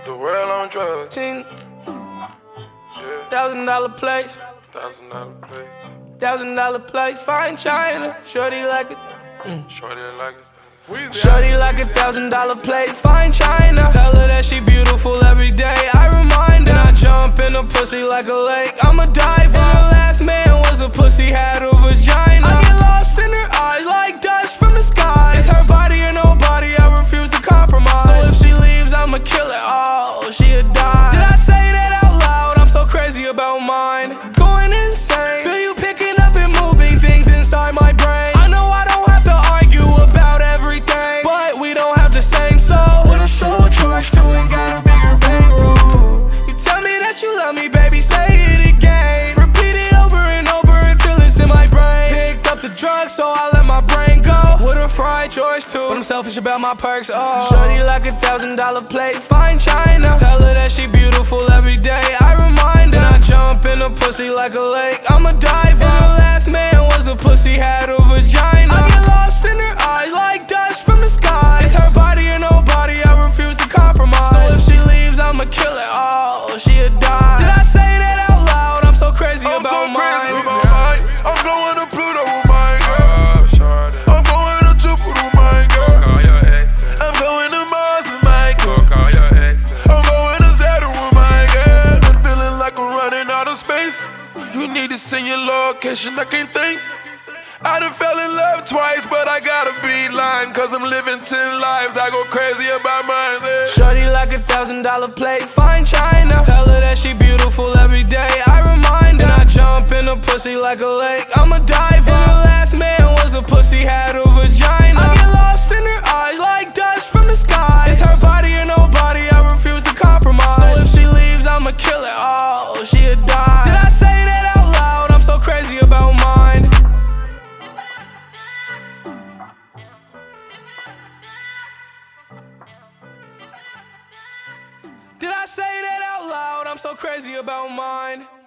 The world on drugs. $10,000 Yeah. place. $1,000 place. $1,000 place. Fine China. Shorty like it. Shorty like it. Shorty like $1,000 plate. Fine China. Tell her that she beautiful every day. I remind her. Then I jump in the pussy like a lake. I'm a diver. And her last man was a pussy, had a vagina. I get lost in her eyes like dust from the sky. It's her body or nobody. I refuse to compromise. So if she leaves, I'ma kill her. Oh, she'll die. Did I say that out loud? I'm so crazy about mine. Going insane. Feel you picking up and moving things inside my brain. I know I don't have to argue about everything, but we don't have the same soul. What a show a charge to and got a bigger bankroll. You tell me that you love me, baby, say it again. Repeat it over and over until it's in my brain. Picked up the drugs, so I let my brain go. Would've fried yours too, but I'm selfish about my perks. Oh, shorty like $1,000 plate. Fine China. Tell her that she beautiful every day. I remind her. Then I jump in the pussy like a lake. I'm a diver. And her last man was a pussy, had a vagina. I get lost in her eyes like dust from the sky. It's her body or nobody. I refuse to compromise. So if she leaves, I'ma kill her. Oh, she'll die. Did I say that out loud? I'm so crazy about mine. I'm going to Pluto with my girl. I'm going to Jupiter with my girl. I'm going to Mars with my girl. I'm going to Saturn with my girl. I'm feeling like I'm running out of space. You need to send your location, I can't think. I done fell in love twice, but I gotta be lying, cause I'm living 10 lives, I go crazy about mine. Yeah. Shorty like $1,000 plate. Fine China. Tell her that she beautiful every day. I remind her. Then I jump in the pussy like a lake. I'm a diver. And her last man was a pussy, had a vagina. I get lost in her eyes like dust from the sky. It's her body or nobody. I refuse to compromise. So if she leaves, I'ma kill her. Oh, she'll die. Did I say that out loud? I'm so crazy about mine. Did I say that out loud? I'm so crazy about mine.